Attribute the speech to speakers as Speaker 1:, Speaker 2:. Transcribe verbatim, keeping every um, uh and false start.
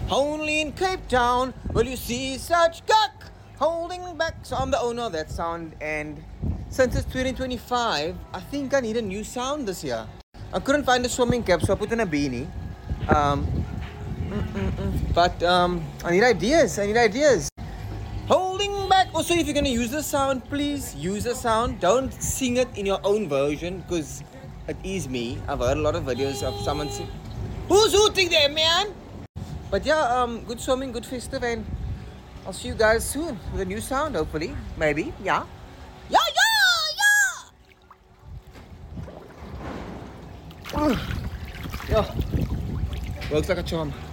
Speaker 1: Only in Cape Town will you see such cock holding back. So I'm the owner of that sound, and since it's twenty twenty-five, I think I need a new sound this year. I couldn't find a swimming cap, so I put in a beanie. Um, mm-mm-mm. But um, I need ideas. I need ideas. Holding back. Also, if you're gonna use the sound, please use the sound. Don't sing it in your own version, because it is me. I've heard a lot of videos of someone sing. Who's hooting there, man? But yeah, um, good swimming, good festive, and I'll see you guys soon with a new sound, hopefully. Maybe. Yeah. Yeah, yeah, yeah. Yeah. Works like a charm.